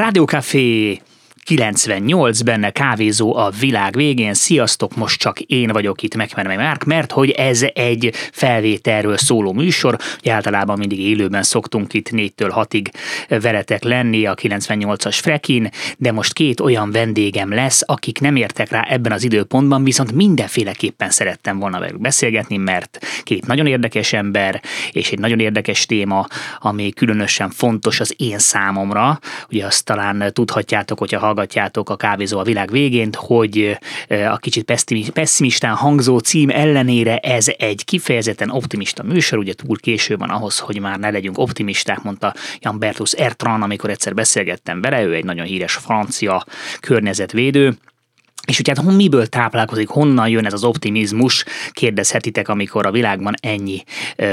Rádiókafé 98, benne kávézó a világ végén. Sziasztok, most csak én vagyok itt, Megmenve Márk, mert hogy ez egy felvételről szóló műsor. Általában mindig élőben szoktunk itt 4-től 6-ig veletek lenni a 98-as Frekin, de most két olyan vendégem lesz, akik nem értek rá ebben az időpontban, viszont mindenféleképpen szerettem volna velük beszélgetni, mert két nagyon érdekes ember, és egy nagyon érdekes téma, ami különösen fontos az én számomra. Ugye azt talán tudhatjátok, hogyha hallgatjátok a kávézó a világ végén, hogy a kicsit pessimistán hangzó cím ellenére ez egy kifejezetten optimista műsor, ugye túl késő van ahhoz, hogy már ne legyünk optimisták, mondta Jan Bertus Ertran, amikor egyszer beszélgettem vele, ő egy nagyon híres francia környezetvédő. És ugye hát miből táplálkozik, honnan jön ez az optimizmus, kérdezhetitek, amikor a világban ennyi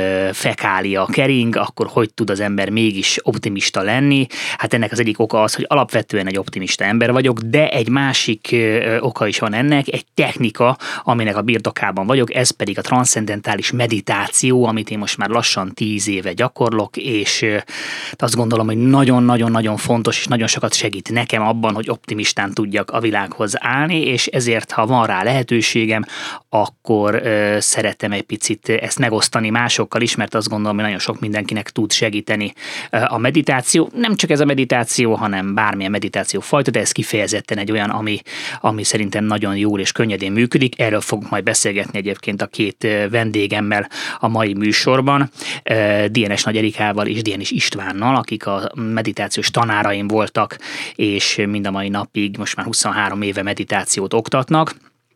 fekália kering, akkor hogy tud az ember mégis optimista lenni? Hát ennek az egyik oka az, hogy alapvetően egy optimista ember vagyok, de egy másik oka is van ennek, egy technika, aminek a birtokában vagyok, ez pedig a transzcendentális meditáció, amit én most már lassan 10 éve gyakorlok, és azt gondolom, hogy nagyon-nagyon-nagyon fontos, és nagyon sokat segít nekem abban, hogy optimistán tudjak a világhoz állni, és ezért, ha van rá lehetőségem, akkor szeretem egy picit ezt megosztani másokkal is, mert azt gondolom, hogy nagyon sok mindenkinek tud segíteni a meditáció. Nem csak ez a meditáció, hanem bármilyen meditáció fajta, de ez kifejezetten egy olyan, ami szerintem nagyon jól és könnyedén működik. Erről fogunk majd beszélgetni egyébként a két vendégemmel a mai műsorban, DNS Nagy Erikával és DNS Istvánnal, akik a meditációs tanáraim voltak, és mind a mai napig, most már 23 éve meditációt oktatnak.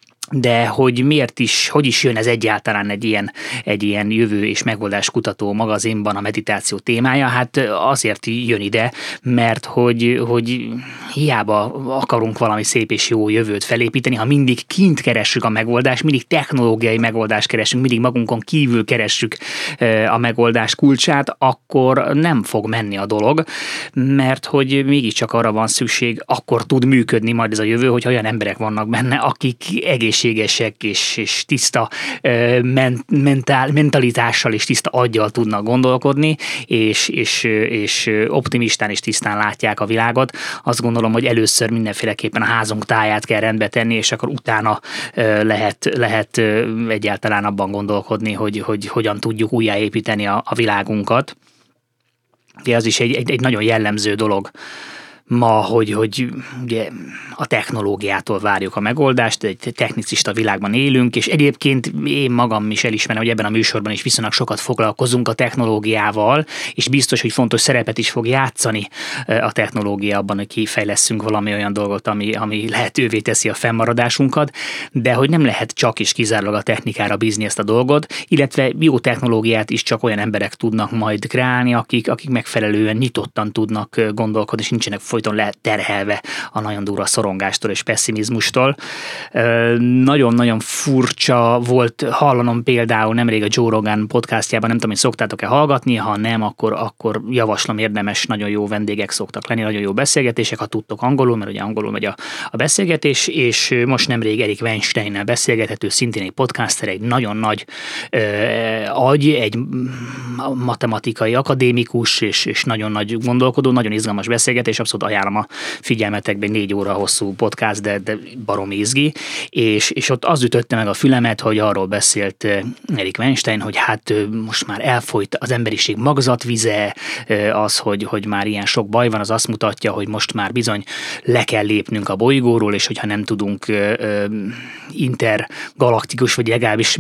De hogy miért is, hogy is jön ez egyáltalán egy ilyen jövő és megoldáskutató magazinban a meditáció témája? Hát azért jön ide, mert hogy hiába akarunk valami szép és jó jövőt felépíteni, ha mindig kint keressük a megoldást, mindig technológiai megoldást keresünk, mindig magunkon kívül keressük a megoldás kulcsát, akkor nem fog menni a dolog, mert hogy mégiscsak arra van szükség, akkor tud működni majd ez a jövő, hogy olyan emberek vannak benne, akik egészségesek és tiszta mentalitással és tiszta aggyal tudnak gondolkodni, és optimistán és tisztán látják a világot. Azt gondolom, hogy először mindenféleképpen a házunk táját kell rendbe tenni, és akkor utána lehet egyáltalán abban gondolkodni, hogy hogyan tudjuk újjáépíteni a világunkat. De az is egy nagyon jellemző dolog ma, hogy ugye a technológiától várjuk a megoldást, egy technicista világban élünk, és egyébként én magam is elismerem, hogy ebben a műsorban is viszonylag sokat foglalkozunk a technológiával, és biztos, hogy fontos szerepet is fog játszani a technológia abban, hogy kifejlesszünk valami olyan dolgot, ami lehetővé teszi a fennmaradásunkat, de hogy nem lehet csak és kizárólag a technikára bízni ezt a dolgot, illetve jó technológiát is csak olyan emberek tudnak majd kreálni, akik megfelelően nyitottan tudnak gondolkodni, és nincsenek folyton leterhelve a nagyon durva szorongástól és pessimizmustól. Nagyon-nagyon furcsa volt hallanom például nemrég a Joe Rogan podcastjában, nem tudom, hogy szoktátok-e hallgatni, ha nem, akkor javaslom, érdemes, nagyon jó vendégek szoktak lenni, nagyon jó beszélgetések, ha tudtok angolul, mert ugye angolul megy a beszélgetés, és most nemrég Erik Weinsteinnel beszélgethető, szintén egy podcaster, egy nagyon nagy agy, egy matematikai akadémikus, és nagyon nagy gondolkodó, nagyon izgalmas beszélgetés, abszolút ajánlom a figyelmetekben, 4 óra hosszú podcast, de baromi izgi, és ott az ütötte meg a fülemet, hogy arról beszélt Erik Weinstein, hogy hát most már elfolyt az emberiség magzatvize, az, hogy már ilyen sok baj van, az azt mutatja, hogy most már bizony le kell lépnünk a bolygóról, és hogyha nem tudunk intergalaktikus, vagy legalábbis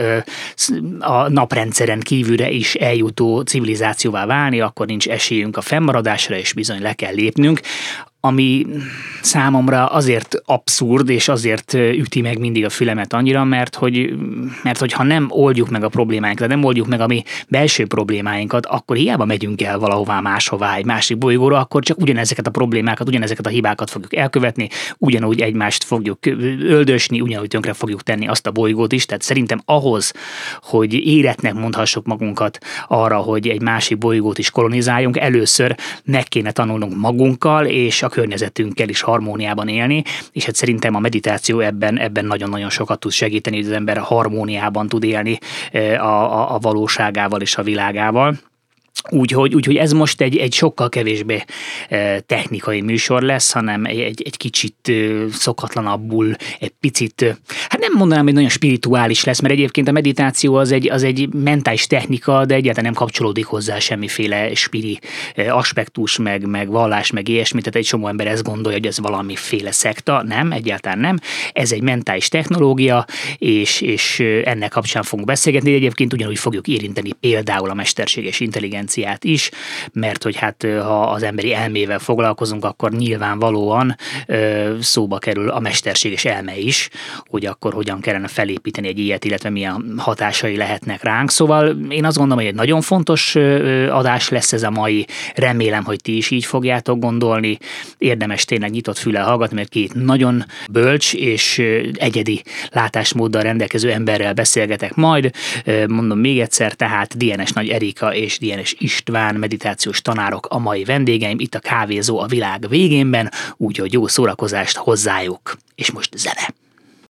a naprendszeren kívülre is eljutó civilizációvá válni, akkor nincs esélyünk a fennmaradásra, és bizony le kell lépnünk, ami számomra azért abszurd, és azért üti meg mindig a fülemet annyira, mert hogy ha nem oldjuk meg a problémáinkat, nem oldjuk meg a mi belső problémáinkat, akkor hiába megyünk el valahová máshová, egy másik bolygóra, akkor csak ugyanezeket a problémákat, ugyanezeket a hibákat fogjuk elkövetni, ugyanúgy egymást fogjuk öldösni, ugyanúgy tönkre fogjuk tenni azt a bolygót is. Tehát szerintem ahhoz, hogy éretnek mondhassuk magunkat arra, hogy egy másik bolygót is kolonizáljunk, először meg kéne tanulnunk magunkkal, és a környezetünkkel is harmóniában élni, és hát szerintem a meditáció ebben nagyon-nagyon sokat tud segíteni, hogy az ember harmóniában tud élni a valóságával és a világával. Úgyhogy ez most egy sokkal kevésbé technikai műsor lesz, hanem egy kicsit szokatlanabbul, egy picit, hát nem mondanám, hogy nagyon spirituális lesz, mert egyébként a meditáció az egy mentális technika, de egyáltalán nem kapcsolódik hozzá semmiféle spiri aspektus, meg vallás, meg ilyesmi, tehát egy csomó ember ezt gondolja, hogy ez valamiféle szekta, nem, egyáltalán nem. Ez egy mentális technológia, és ennek kapcsán fogunk beszélgetni, de egyébként ugyanúgy fogjuk érinteni például a mesterséges intelligenciát is, mert hogy hát ha az emberi elmével foglalkozunk, akkor nyilvánvalóan szóba kerül a mesterséges elme is, hogy akkor hogyan kellene felépíteni egy ilyet, illetve milyen hatásai lehetnek ránk. Szóval én azt gondolom, hogy egy nagyon fontos adás lesz ez a mai, remélem, hogy ti is így fogjátok gondolni. Érdemes tényleg nyitott füllel hallgatni, mert két nagyon bölcs és egyedi látásmóddal rendelkező emberrel beszélgetek majd. Mondom még egyszer, tehát DNS Nagy Erika és DNS István meditációs tanárok a mai vendégeim itt a Kávézó a világ végénben, úgyhogy jó szórakozást hozzájuk. És most zene.